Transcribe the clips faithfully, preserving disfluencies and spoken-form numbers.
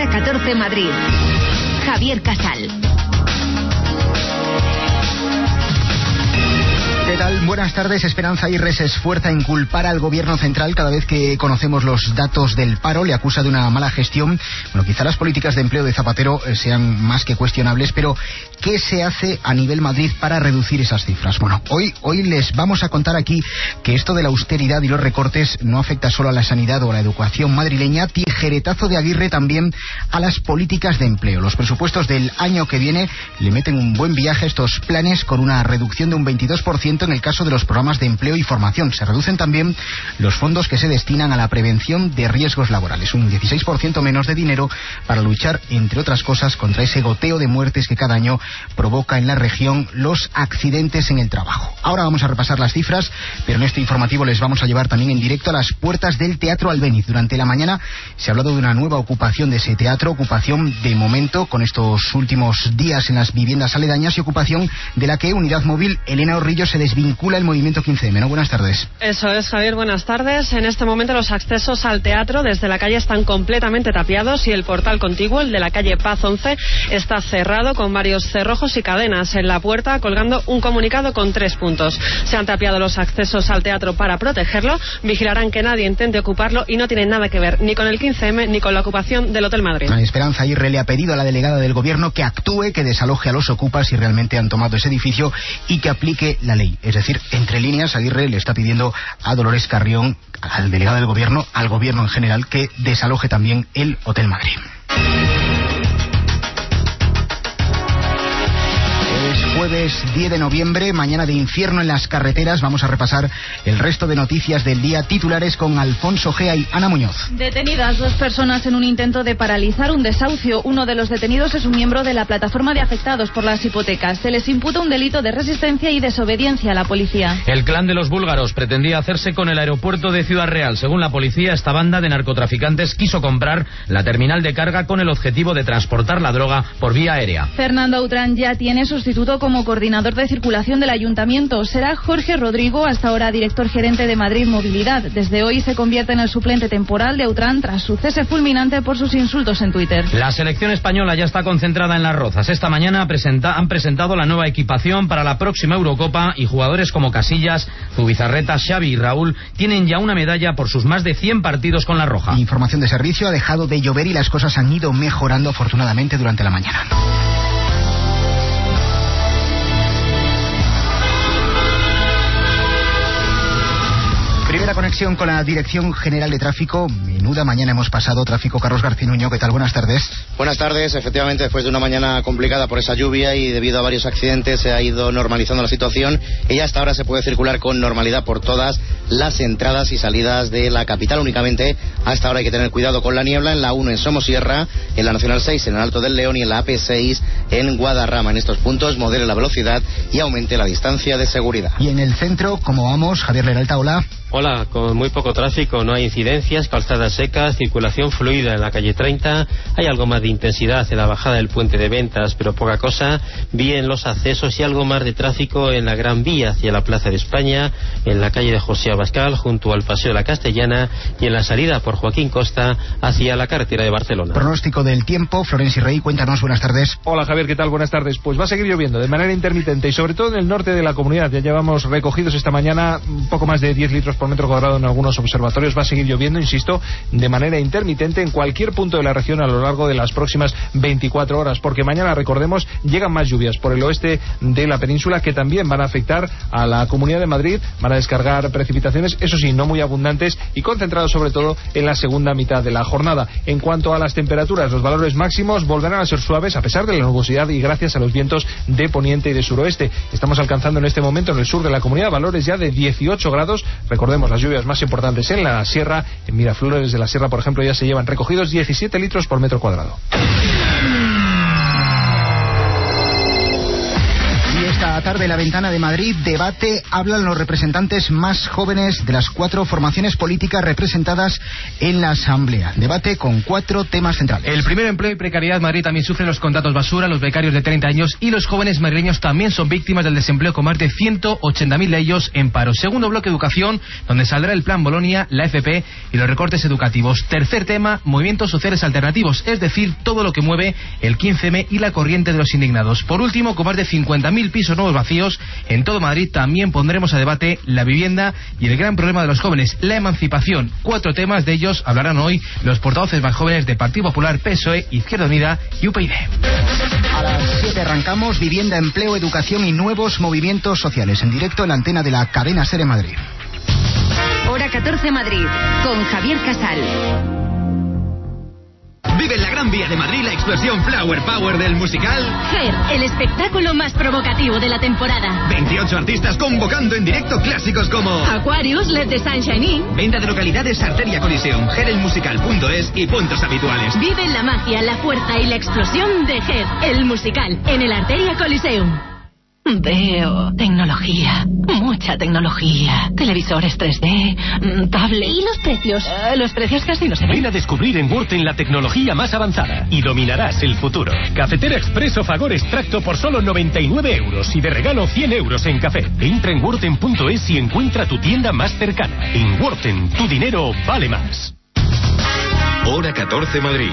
catorce Madrid. Javier Casal. ¿Qué tal? Buenas tardes. Esperanza Aguirre se esfuerza en culpar al gobierno central cada vez que conocemos los datos del paro. Le acusa de una mala gestión. Bueno, quizá las políticas de empleo de Zapatero sean más que cuestionables, pero ¿qué se hace a nivel Madrid para reducir esas cifras? Bueno, hoy, hoy les vamos a contar aquí que esto de la austeridad y los recortes no afecta solo a la sanidad o a la educación madrileña. Tijeretazo de Aguirre también a las políticas de empleo. Los presupuestos del año que viene le meten un buen viaje a estos planes, con una reducción de un veintidós por ciento en el caso de los programas de empleo y formación. Se reducen también los fondos que se destinan a la prevención de riesgos laborales. Un dieciséis por ciento menos de dinero para luchar, entre otras cosas, contra ese goteo de muertes que cada año provoca en la región los accidentes en el trabajo. Ahora vamos a repasar las cifras, pero en este informativo les vamos a llevar también en directo a las puertas del Teatro Albéniz. Durante la mañana se ha hablado de una nueva ocupación de ese teatro, ocupación de momento con estos últimos días en las viviendas aledañas, y ocupación de la que Unidad Móvil Elena Orrillo se desvincula el movimiento quince eme, ¿no? Buenas tardes. Eso es, Javier, buenas tardes. En este momento los accesos al teatro desde la calle están completamente tapiados y el portal contiguo, el de la calle Paz once, está cerrado con varios cerrojos y cadenas en la puerta, colgando un comunicado con tres puntos. Se han tapiado los accesos al teatro para protegerlo, vigilarán que nadie intente ocuparlo y no tienen nada que ver ni con el quince eme ni con la ocupación del Hotel Madrid. Esperanza Aguirre le ha pedido a la delegada del gobierno que actúe, que desaloje a los ocupas si realmente han tomado ese edificio y que aplique la ley. Es decir, entre líneas, Aguirre le está pidiendo a Dolores Carrión, al delegado del gobierno, al gobierno en general, que desaloje también el Hotel Madrid. Jueves diez de noviembre, mañana de infierno en las carreteras. Vamos a repasar el resto de noticias del día. Titulares con Alfonso Gea y Ana Muñoz. Detenidas dos personas en un intento de paralizar un desahucio. Uno de los detenidos es un miembro de la plataforma de afectados por las hipotecas. Se les imputa un delito de resistencia y desobediencia a la policía. El clan de los búlgaros pretendía hacerse con el aeropuerto de Ciudad Real. Según la policía, esta banda de narcotraficantes quiso comprar la terminal de carga con el objetivo de transportar la droga por vía aérea. Fernando Autrán ya tiene sustituto como coordinador de circulación del ayuntamiento. Será Jorge Rodrigo, hasta ahora director gerente de Madrid Movilidad. Desde hoy se convierte en el suplente temporal de Autrán tras su cese fulminante por sus insultos en Twitter. La selección española ya está concentrada en Las Rozas. Esta mañana presenta, han presentado la nueva equipación para la próxima Eurocopa y jugadores como Casillas, Zubizarreta, Xavi y Raúl tienen ya una medalla por sus más de cien partidos con la roja. Información de servicio: ha dejado de llover y las cosas han ido mejorando afortunadamente durante la mañana. Primera conexión con la Dirección General de Tráfico. Menuda mañana hemos pasado. Tráfico, Carlos García Nuño, ¿qué tal? Buenas tardes. Buenas tardes. Efectivamente, después de una mañana complicada por esa lluvia y debido a varios accidentes, se ha ido normalizando la situación y ya hasta ahora se puede circular con normalidad por todas las entradas y salidas de la capital. Únicamente hasta ahora hay que tener cuidado con la niebla en la uno en Somosierra, en la Nacional seis en el Alto del León y en la A P seis en Guadarrama. En estos puntos modere la velocidad y aumente la distancia de seguridad. Y en el centro, ¿cómo vamos? Javier Leralta, hola. Hola, con muy poco tráfico, no hay incidencias, calzadas secas, circulación fluida en la calle treinta, hay algo más de intensidad en la bajada del puente de Ventas, pero poca cosa, bien los accesos y algo más de tráfico en la Gran Vía hacia la Plaza de España, en la calle de José Abascal, junto al Paseo de la Castellana, y en la salida por Joaquín Costa hacia la carretera de Barcelona. Pronóstico del tiempo, Florencio Rey, cuéntanos, buenas tardes. Hola Javier, ¿qué tal? Buenas tardes. Pues va a seguir lloviendo de manera intermitente y sobre todo en el norte de la comunidad. Ya llevamos recogidos esta mañana un poco más de diez litros por metro cuadrado en algunos observatorios. Va a seguir lloviendo, insisto, de manera intermitente en cualquier punto de la región a lo largo de las próximas veinticuatro horas, porque mañana, recordemos, llegan más lluvias por el oeste de la península que también van a afectar a la Comunidad de Madrid. Van a descargar precipitaciones, eso sí, no muy abundantes y concentrados sobre todo en la segunda mitad de la jornada. En cuanto a las temperaturas, los valores máximos volverán a ser suaves a pesar de la nubosidad y gracias a los vientos de poniente y de suroeste. Estamos alcanzando en este momento en el sur de la comunidad valores ya de dieciocho grados. Recordemos, las lluvias más importantes en la sierra, en Miraflores de la Sierra, por ejemplo, ya se llevan recogidos diecisiete litros por metro cuadrado. Esta tarde La Ventana de Madrid debate, hablan los representantes más jóvenes de las cuatro formaciones políticas representadas en la Asamblea. Debate con cuatro temas centrales. El primero, empleo y precariedad. Madrid también sufre los contratos basura, los becarios de treinta años y los jóvenes madrileños también son víctimas del desempleo, con más de ciento ochenta mil de ellos en paro. Segundo bloque, educación, donde saldrá el plan Bolonia, la F P y los recortes educativos. Tercer tema, movimientos sociales alternativos, es decir, todo lo que mueve el quince eme y la corriente de los indignados. Por último, con más de cincuenta mil pisos nuevos vacíos en todo Madrid, también pondremos a debate la vivienda y el gran problema de los jóvenes, la emancipación. Cuatro temas, de ellos hablarán hoy los portavoces más jóvenes de Partido Popular, P S O E, Izquierda Unida y U P Y D. A las siete arrancamos vivienda, empleo, educación y nuevos movimientos sociales. En directo en la antena de la cadena SER en Madrid. Hora catorce Madrid, con Javier Casal. Vive en la Gran Vía de Madrid la explosión Flower Power del musical Hair, el espectáculo más provocativo de la temporada. veintiocho artistas convocando en directo clásicos como Aquarius, Let the Sunshine In. Venta de localidades Arteria Coliseum, hair el musical punto es y puntos habituales. Vive la magia, la fuerza y la explosión de Hair, el musical, en el Arteria Coliseum. Veo tecnología, mucha tecnología, televisores tres D, tablet. ¿Y los precios? Uh, los precios casi no se ven. Ven a descubrir en Worten la tecnología más avanzada y dominarás el futuro. Cafetera Expreso Fagor Extracto por solo noventa y nueve euros y de regalo cien euros en café. Entra en Worten punto es y encuentra tu tienda más cercana. En Worten, tu dinero vale más. Hora catorce Madrid.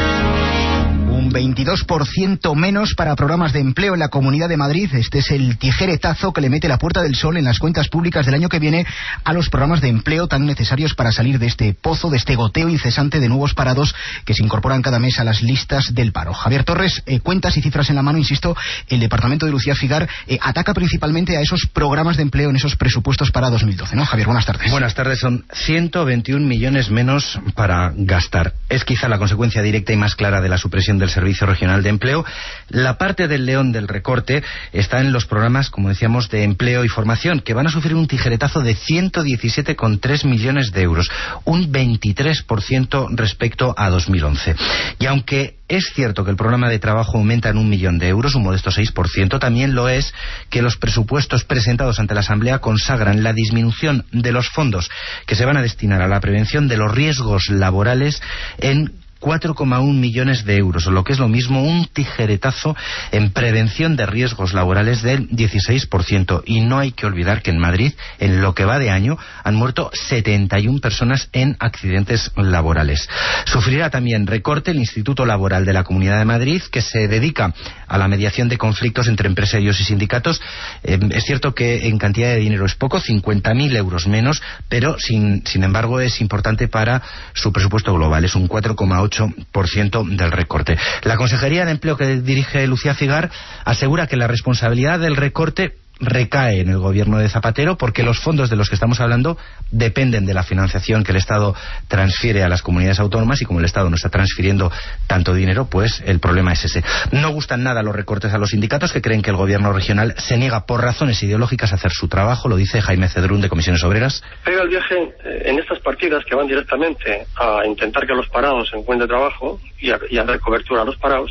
Un veintidós por ciento menos para programas de empleo en la Comunidad de Madrid. Este es el tijeretazo que le mete la Puerta del Sol en las cuentas públicas del año que viene a los programas de empleo tan necesarios para salir de este pozo, de este goteo incesante de nuevos parados que se incorporan cada mes a las listas del paro. Javier Torres, eh, cuentas y cifras en la mano, insisto, el departamento de Lucía Figar eh, ataca principalmente a esos programas de empleo en esos presupuestos para dos mil doce, ¿no? Javier, buenas tardes. Buenas tardes, son ciento veintiún millones menos para gastar. Es quizá la consecuencia directa y más clara de la supresión del Servicio Regional de Empleo. La parte del león del recorte está en los programas, como decíamos, de empleo y formación, que van a sufrir un tijeretazo de ciento diecisiete coma tres millones de euros, un veintitrés por ciento respecto a dos mil once. Y aunque es cierto que el programa de trabajo aumenta en un millón de euros, un modesto seis por ciento, también lo es que los presupuestos presentados ante la Asamblea consagran la disminución de los fondos que se van a destinar a la prevención de los riesgos laborales en cuatro coma uno millones de euros, o lo que es lo mismo, un tijeretazo en prevención de riesgos laborales del dieciséis por ciento. Y no hay que olvidar que en Madrid, en lo que va de año, han muerto setenta y una personas en accidentes laborales. Sufrirá también recorte el Instituto Laboral de la Comunidad de Madrid, que se dedica a la mediación de conflictos entre empresarios y sindicatos. Eh, es cierto que en cantidad de dinero es poco, cincuenta mil euros menos, pero sin, sin embargo es importante para su presupuesto global, es un cuatro coma ocho por ciento del recorte. La Consejería de Empleo que dirige Lucía Figar asegura que la responsabilidad del recorte recae en el gobierno de Zapatero, porque los fondos de los que estamos hablando dependen de la financiación que el Estado transfiere a las comunidades autónomas, y como el Estado no está transfiriendo tanto dinero, pues el problema es ese. No gustan nada los recortes a los sindicatos, que creen que el gobierno regional se niega por razones ideológicas a hacer su trabajo. Lo dice Jaime Cedrún, de Comisiones Obreras. Pega el viaje en estas partidas que van directamente a intentar que los parados encuentren trabajo y a, y a dar cobertura a los parados,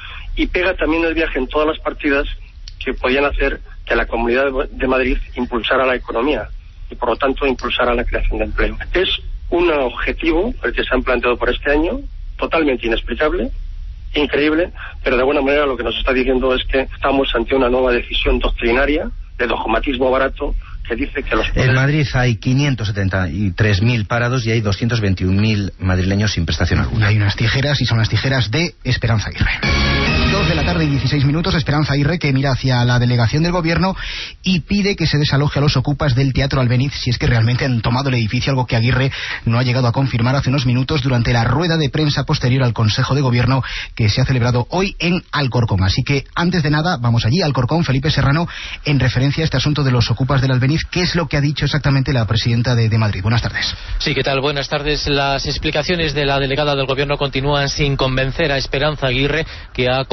y pega también el viaje en todas las partidas que podían hacer que la Comunidad de Madrid impulsara la economía y por lo tanto impulsara la creación de empleo. Es un objetivo el que se han planteado por este año, totalmente inexplicable, increíble, pero de alguna manera lo que nos está diciendo es que estamos ante una nueva decisión doctrinaria de dogmatismo barato que dice que los... En Madrid hay quinientos setenta y tres mil parados y hay doscientos veintiún mil madrileños sin prestación alguna. Y hay unas tijeras, y son las tijeras de Esperanza Aguirre. Dos de la tarde y dieciséis minutos, Esperanza Aguirre, que mira hacia la delegación del gobierno y pide que se desaloje a los ocupas del Teatro Albéniz si es que realmente han tomado el edificio, algo que Aguirre no ha llegado a confirmar hace unos minutos durante la rueda de prensa posterior al Consejo de Gobierno que se ha celebrado hoy en Alcorcón. Así que, antes de nada, vamos allí, Alcorcón. Felipe Serrano, en referencia a este asunto de los ocupas del Albéniz, ¿qué es lo que ha dicho exactamente la presidenta de, de Madrid? Buenas tardes. Sí, ¿qué tal? Buenas tardes. Las explicaciones de la delegada del Gobierno continúan sin convencer a Esperanza Aguirre, que ha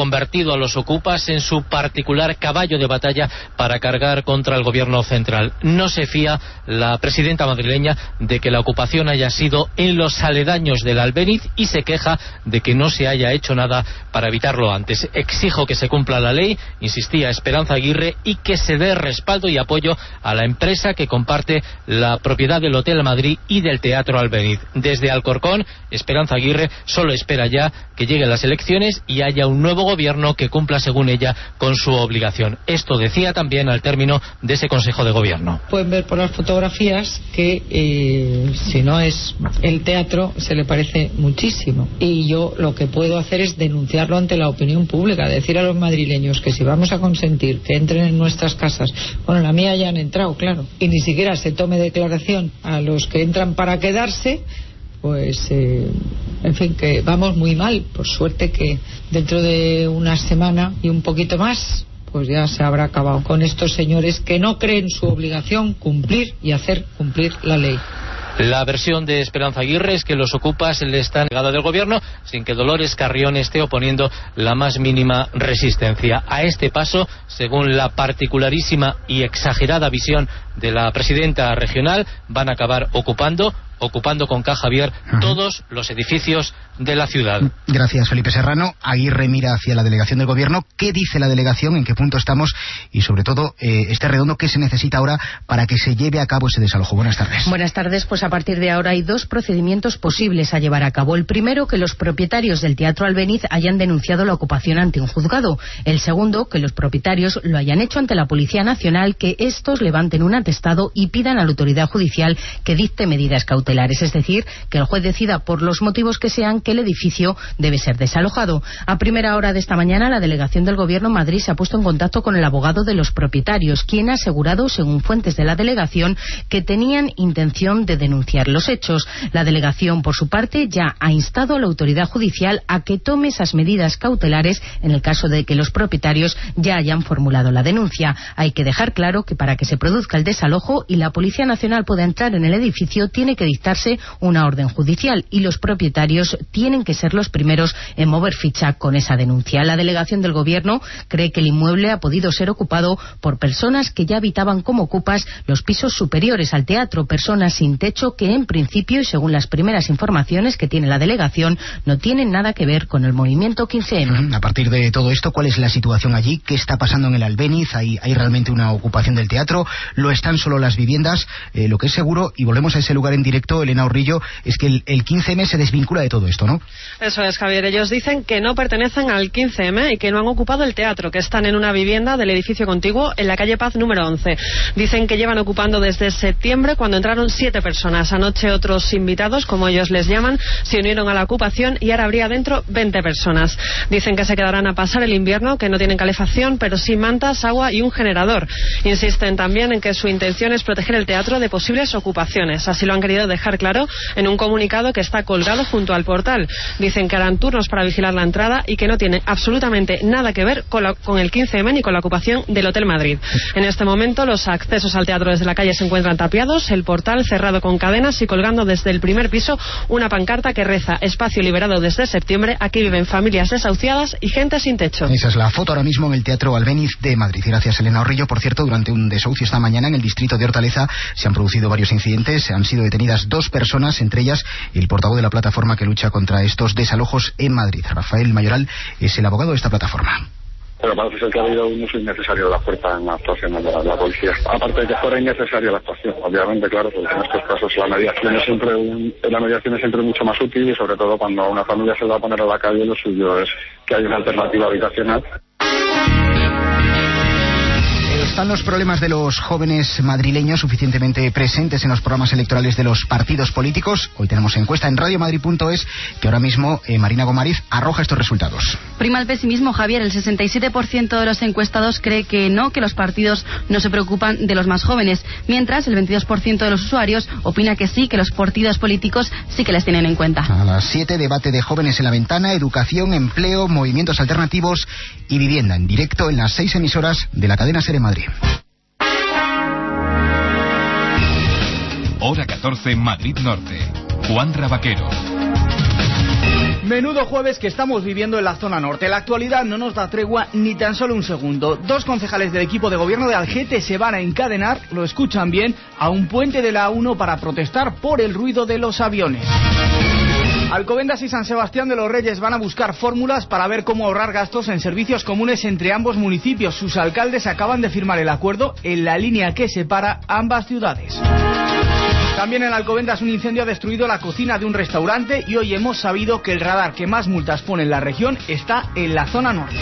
convertido a los ocupas en su particular caballo de batalla para cargar contra el gobierno central. No se fía la presidenta madrileña de que la ocupación haya sido en los aledaños del Albéniz y se queja de que no se haya hecho nada para evitarlo antes. Exijo que se cumpla la ley, insistía Esperanza Aguirre, y que se dé respaldo y apoyo a la empresa que comparte la propiedad del Hotel Madrid y del Teatro Albéniz. Desde Alcorcón, Esperanza Aguirre solo espera ya que lleguen las elecciones y haya un nuevo gobierno que cumpla, según ella, con su obligación. Esto decía también al término de ese Consejo de Gobierno. Pueden ver por las fotografías que eh, si no es el teatro se le parece muchísimo, y yo lo que puedo hacer es denunciarlo ante la opinión pública, decir a los madrileños que si vamos a consentir que entren en nuestras casas, bueno, la mía ya han entrado, claro, y ni siquiera se tome declaración a los que entran para quedarse, pues eh, en fin, que vamos muy mal. Por suerte que dentro de una semana y un poquito más pues ya se habrá acabado con estos señores que no creen su obligación cumplir y hacer cumplir la ley. La versión de Esperanza Aguirre es que los ocupas le están negada del gobierno sin que Dolores Carrión esté oponiendo la más mínima resistencia. A este paso, según la particularísima y exagerada visión de la presidenta regional, van a acabar ocupando ocupando con K. Javier uh-huh. todos los edificios de la ciudad. Gracias, Felipe Serrano. Aguirre mira hacia la delegación del gobierno. ¿Qué dice la delegación? ¿En qué punto estamos? Y sobre todo, eh, este redondo, ¿qué se necesita ahora para que se lleve a cabo ese desalojo? Buenas tardes. Buenas tardes. Pues a partir de ahora hay dos procedimientos posibles a llevar a cabo. El primero, que los propietarios del Teatro Albéniz hayan denunciado la ocupación ante un juzgado. El segundo, que los propietarios lo hayan hecho ante la Policía Nacional, que estos levanten un atestado y pidan a la autoridad judicial que dicte medidas cautelares. Es decir, que el juez decida por los motivos que sean que el edificio debe ser desalojado. A primera hora de esta mañana, la delegación del Gobierno en Madrid se ha puesto en contacto con el abogado de los propietarios, quien ha asegurado, según fuentes de la delegación, que tenían intención de denunciar los hechos. La delegación, por su parte, ya ha instado a la autoridad judicial a que tome esas medidas cautelares en el caso de que los propietarios ya hayan formulado la denuncia. Hay que dejar claro que para que se produzca el desalojo y la Policía Nacional pueda entrar en el edificio, tiene que dictar una orden judicial y los propietarios tienen que ser los primeros en mover ficha con esa denuncia. La delegación del Gobierno cree que el inmueble ha podido ser ocupado por personas que ya habitaban como ocupas los pisos superiores al teatro, personas sin techo que en principio y según las primeras informaciones que tiene la delegación no tienen nada que ver con el movimiento quince eme. A partir de todo esto, ¿cuál es la situación allí? ¿Qué está pasando en el Albéniz? ¿Hay, hay realmente una ocupación del teatro? ¿Lo están solo las viviendas? Eh, lo que es seguro, y volvemos a ese lugar en directo, Elena Orrillo, es que el, el quince eme se desvincula de todo esto, ¿no? Eso es, Javier. Ellos dicen que no pertenecen al quince eme y que no han ocupado el teatro, que están en una vivienda del edificio contiguo en la calle Paz número once. Dicen que llevan ocupando desde septiembre, cuando entraron siete personas. Anoche otros invitados, como ellos les llaman, se unieron a la ocupación y ahora habría dentro veinte personas. Dicen que se quedarán a pasar el invierno, que no tienen calefacción, pero sí mantas, agua y un generador. Insisten también en que su intención es proteger el teatro de posibles ocupaciones. Así lo han querido dejar claro en un comunicado que está colgado junto al portal. Dicen que harán turnos para vigilar la entrada y que no tiene absolutamente nada que ver con, la, con el quince eme ni con la ocupación del Hotel Madrid. En este momento los accesos al teatro desde la calle se encuentran tapiados, el portal cerrado con cadenas y colgando desde el primer piso una pancarta que reza: espacio liberado desde septiembre, aquí viven familias desahuciadas y gente sin techo. Esa es la foto ahora mismo en el Teatro Albéniz de Madrid. Gracias, Elena Orrillo. Por cierto, durante un desahucio esta mañana en el distrito de Hortaleza se han producido varios incidentes, se han sido detenidas dos personas, entre ellas el portavoz de la plataforma que lucha contra estos desalojos en Madrid. Rafael Mayoral es el abogado de esta plataforma. Pero parece ser que ha habido un uso innecesario de la fuerza en la actuación de la, de la policía. Aparte de que fuera innecesaria la actuación, obviamente, claro, porque en estos casos la mediación es siempre un, la mediación es siempre mucho más útil, y sobre todo cuando una familia se va a poner a la calle, lo suyo es que haya una alternativa habitacional. ¿Están los problemas de los jóvenes madrileños suficientemente presentes en los programas electorales de los partidos políticos? Hoy tenemos encuesta en radio madrid punto es que ahora mismo eh, Marina Gomariz arroja estos resultados. Prima el pesimismo, Javier. El sesenta y siete por ciento de los encuestados cree que no, que los partidos no se preocupan de los más jóvenes, mientras el veintidós por ciento de los usuarios opina que sí, que los partidos políticos sí que les tienen en cuenta. A las siete, debate de jóvenes en la ventana, educación, empleo, movimientos alternativos y vivienda, en directo en las seis emisoras de la cadena SER en Madrid. Hora catorce, Madrid Norte. Juan Rabaquero. Menudo jueves que estamos viviendo en la zona norte. La actualidad no nos da tregua ni tan solo un segundo. Dos concejales del equipo de gobierno de Algete se van a encadenar, lo escuchan bien, a un puente de la A uno para protestar por el ruido de los aviones. Alcobendas y San Sebastián de los Reyes van a buscar fórmulas para ver cómo ahorrar gastos en servicios comunes entre ambos municipios. Sus alcaldes acaban de firmar el acuerdo en la línea que separa ambas ciudades. También en Alcobendas un incendio ha destruido la cocina de un restaurante y hoy hemos sabido que el radar que más multas pone en la región está en la zona norte.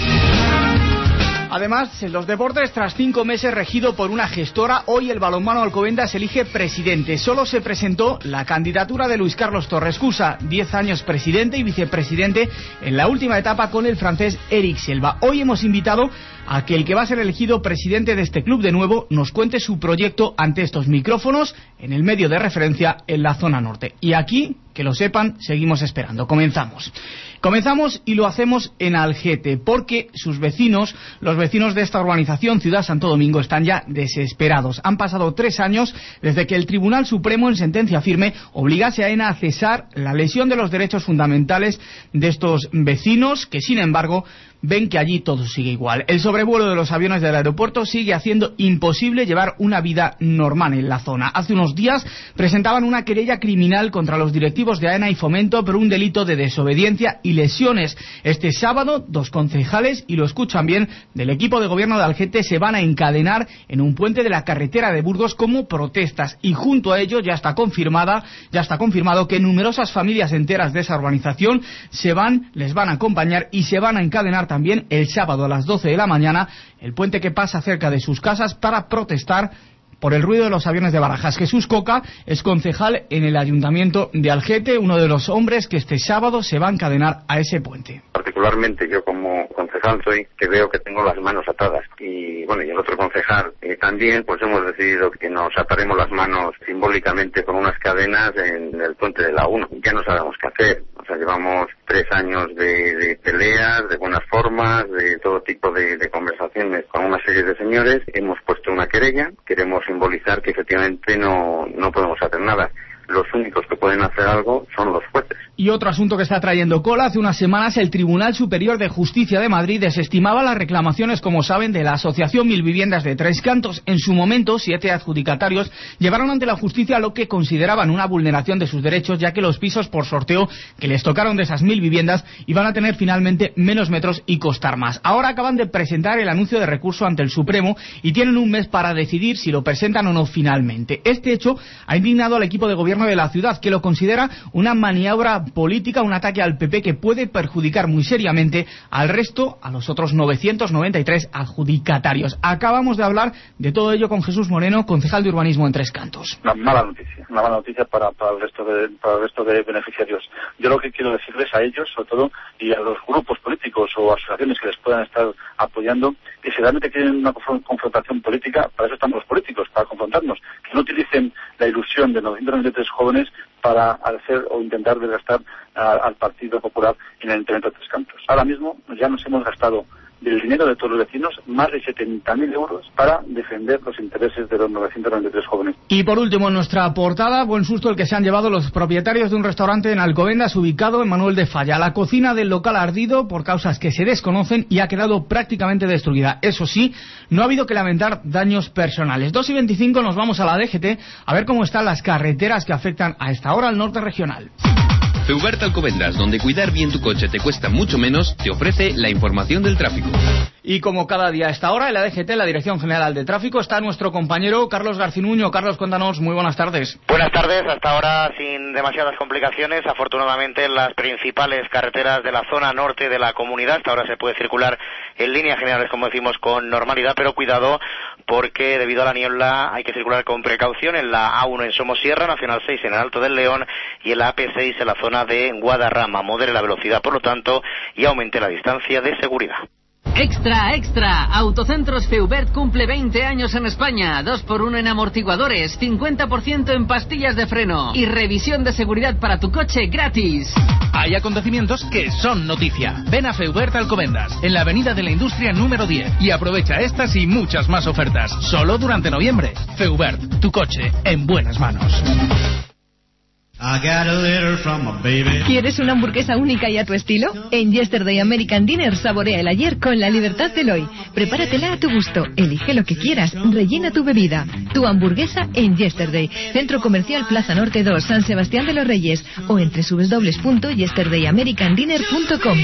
Además, en los deportes, tras cinco meses regido por una gestora, hoy el balonmano Alcobendas elige presidente. Solo se presentó la candidatura de Luis Carlos Torrescusa, diez años presidente y vicepresidente en la última etapa con el francés Eric Selva. Hoy hemos invitado a que el que va a ser elegido presidente de este club de nuevo nos cuente su proyecto ante estos micrófonos en el medio de referencia en la zona norte. Y aquí, que lo sepan, seguimos esperando. Comenzamos. Comenzamos y lo hacemos en Algete, porque sus vecinos, los vecinos de esta urbanización, Ciudad Santo Domingo, están ya desesperados. Han pasado tres años desde que el Tribunal Supremo, en sentencia firme, obligase a AENA a cesar la lesión de los derechos fundamentales de estos vecinos, que sin embargo ven que allí todo sigue igual. El sobrevuelo de los aviones del aeropuerto sigue haciendo imposible llevar una vida normal en la zona. Hace unos días presentaban una querella criminal contra los directivos de AENA y Fomento por un delito de desobediencia y lesiones. Este sábado, dos concejales, y lo escuchan bien, del equipo de gobierno de Algete se van a encadenar en un puente de la carretera de Burgos como protestas, y junto a ello ya está confirmada, ya está confirmado que numerosas familias enteras de esa urbanización se van, les van a acompañar y se van a encadenar también el sábado a las doce de la mañana, el puente que pasa cerca de sus casas, para protestar por el ruido de los aviones de Barajas. Jesús Coca es concejal en el Ayuntamiento de Algete, uno de los hombres que este sábado se va a encadenar a ese puente. Particularmente yo como concejal soy que veo que tengo las manos atadas, y bueno, y el otro concejal eh, también, pues hemos decidido que nos ataremos las manos simbólicamente con unas cadenas en el puente de la A uno. Ya no sabemos qué hacer. O sea, llevamos tres años de, de peleas, de buenas formas, de todo tipo de, de conversaciones con una serie de señores. Hemos puesto una querella, queremos simbolizar que efectivamente no, no podemos hacer nada. Los únicos que pueden hacer algo son los jueces. Y otro asunto que está trayendo cola: hace unas semanas el Tribunal Superior de Justicia de Madrid desestimaba las reclamaciones, como saben, de la Asociación Mil Viviendas de Tres Cantos. En su momento, siete adjudicatarios llevaron ante la justicia lo que consideraban una vulneración de sus derechos, ya que los pisos por sorteo que les tocaron de esas mil viviendas iban a tener finalmente menos metros y costar más. Ahora acaban de presentar el anuncio de recurso ante el Supremo y tienen un mes para decidir si lo presentan o no finalmente. Este hecho ha indignado al equipo de gobierno de la ciudad, que lo considera una maniobra política, un ataque al P P que puede perjudicar muy seriamente al resto, a los otros novecientos noventa y tres adjudicatarios. Acabamos de hablar de todo ello con Jesús Moreno, concejal de urbanismo en Tres Cantos. Una mala noticia, una mala noticia para, para el resto de para el resto de beneficiarios. Yo lo que quiero decirles a ellos, sobre todo, y a los grupos políticos o asociaciones que les puedan estar apoyando, que si realmente quieren una confrontación política, para eso estamos los políticos, para confrontarnos, que no utilicen la ilusión de novecientos noventa y tres jóvenes para hacer o intentar desgastar a, al Partido Popular en el Ayuntamiento de Tres Cantos. Ahora mismo ya nos hemos gastado del dinero de todos los vecinos más de setenta mil euros para defender los intereses de los novecientos noventa y tres jóvenes. Y por último, en nuestra portada, buen susto el que se han llevado los propietarios de un restaurante en Alcobendas ubicado en Manuel de Falla. La cocina del local ha ardido por causas que se desconocen y ha quedado prácticamente destruida. Eso sí, no ha habido que lamentar daños personales. dos y veinticinco nos vamos a la D G T a ver cómo están las carreteras que afectan a esta hora al norte regional. Feubert Alcobendas, donde cuidar bien tu coche te cuesta mucho menos, te ofrece la información del tráfico. Y como cada día a esta hora, en la D G T, la Dirección General de Tráfico, está nuestro compañero Carlos Garcinuño. Carlos, cuéntanos, muy buenas tardes. Buenas tardes, hasta ahora sin demasiadas complicaciones, afortunadamente en las principales carreteras de la zona norte de la comunidad. Hasta ahora se puede circular en líneas generales, como decimos, con normalidad, pero cuidado porque debido a la niebla hay que circular con precaución en la A uno en Somosierra, Nacional seis en el Alto del León y en la A P seis en la zona de Guadarrama. Modere la velocidad, por lo tanto, y aumente la distancia de seguridad. Extra, extra. Autocentros Feubert cumple veinte años en España. dos por uno en amortiguadores, cincuenta por ciento en pastillas de freno y revisión de seguridad para tu coche gratis. Hay acontecimientos que son noticia. Ven a Feubert Alcobendas, en la Avenida de la Industria número diez, y aprovecha estas y muchas más ofertas. Solo durante noviembre. Feubert, tu coche en buenas manos. ¿Quieres una hamburguesa única y a tu estilo? En Yesterday American Dinner saborea el ayer con la libertad del hoy. Prepáratela a tu gusto, elige lo que quieras, rellena tu bebida. Tu hamburguesa en Yesterday, Centro Comercial Plaza Norte dos, San Sebastián de los Reyes, o en doble u doble u doble u punto yesterday american dinner punto com.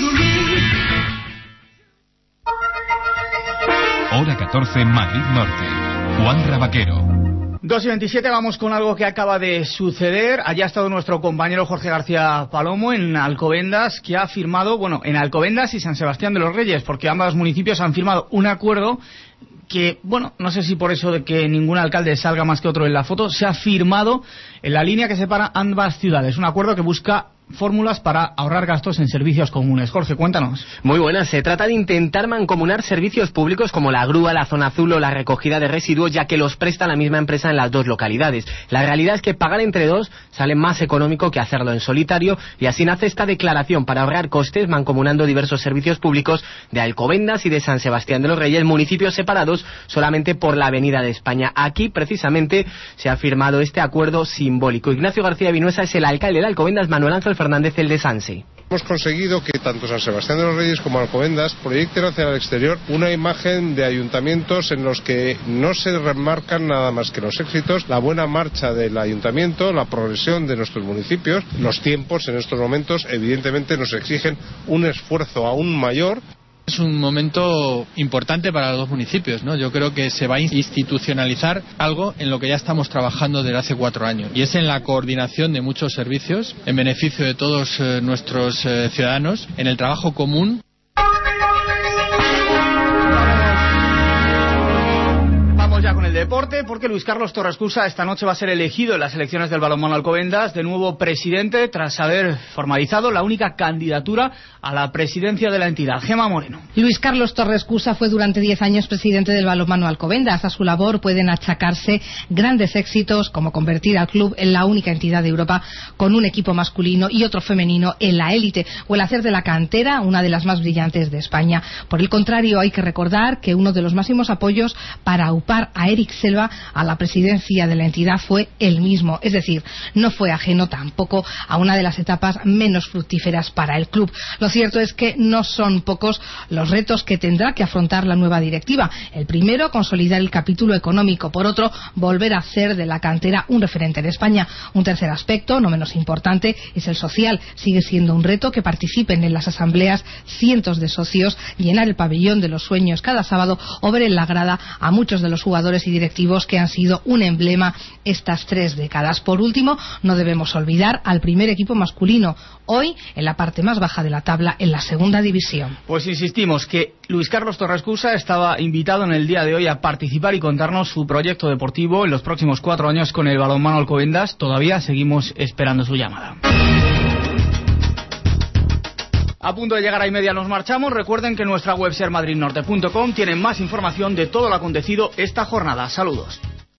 Hora catorce, Madrid Norte. Juan Rabaquero. dos y veintisiete, vamos con algo que acaba de suceder. Allá ha estado nuestro compañero Jorge García Palomo en Alcobendas, que ha firmado, bueno, en Alcobendas y San Sebastián de los Reyes, porque ambos municipios han firmado un acuerdo que, bueno, no sé si por eso de que ningún alcalde salga más que otro en la foto, se ha firmado en la línea que separa ambas ciudades. Un acuerdo que busca fórmulas para ahorrar gastos en servicios comunes. Jorge, cuéntanos. Muy buenas. Se trata de intentar mancomunar servicios públicos como la grúa, la zona azul o la recogida de residuos, ya que los presta la misma empresa en las dos localidades. La realidad es que pagar entre dos sale más económico que hacerlo en solitario, y así nace esta declaración para ahorrar costes mancomunando diversos servicios públicos de Alcobendas y de San Sebastián de los Reyes, municipios separados solamente por la Avenida de España. Aquí, precisamente, se ha firmado este acuerdo simbólico. Ignacio García Vinuesa es el alcalde de Alcobendas, Manuel Ángel Fernández el de Sanse. Hemos conseguido que tanto San Sebastián de los Reyes como Alcobendas proyecten hacia el exterior una imagen de ayuntamientos en los que no se remarcan nada más que los éxitos, la buena marcha del ayuntamiento, la progresión de nuestros municipios. Los tiempos en estos momentos evidentemente nos exigen un esfuerzo aún mayor. Es un momento importante para los dos municipios, ¿no? Yo creo que se va a institucionalizar algo en lo que ya estamos trabajando desde hace cuatro años, y es en la coordinación de muchos servicios en beneficio de todos eh, nuestros eh, ciudadanos, en el trabajo común. Ya con el deporte, porque Luis Carlos Torrescusa esta noche va a ser elegido en las elecciones del balonmano Alcobendas de nuevo presidente, tras haber formalizado la única candidatura a la presidencia de la entidad. Gemma Moreno. Luis Carlos Torrescusa fue durante diez años presidente del balonmano Alcobendas. A su labor pueden achacarse grandes éxitos como convertir al club en la única entidad de Europa con un equipo masculino y otro femenino en la élite, o el hacer de la cantera una de las más brillantes de España. Por el contrario, hay que recordar que uno de los máximos apoyos para aupar a Eric Selva a la presidencia de la entidad fue él mismo, es decir, no fue ajeno tampoco a una de las etapas menos fructíferas para el club. Lo cierto es que no son pocos los retos que tendrá que afrontar la nueva directiva. El primero, consolidar el capítulo económico. Por otro, volver a hacer de la cantera un referente en España. Un tercer aspecto, no menos importante, es el social. Sigue siendo un reto que participen en las asambleas cientos de socios, llenar el pabellón de los sueños cada sábado o ver en la grada a muchos de los jugadores y directivos que han sido un emblema estas tres décadas. Por último, no debemos olvidar al primer equipo masculino, hoy en la parte más baja de la tabla, en la segunda división. Pues insistimos que Luis Carlos Torrescusa estaba invitado en el día de hoy a participar y contarnos su proyecto deportivo en los próximos cuatro años con el balonmano Alcobendas. Todavía seguimos esperando su llamada. A punto de llegar a y media nos marchamos. Recuerden que en nuestra web ser madrid norte punto com tienen más información de todo lo acontecido esta jornada. Saludos.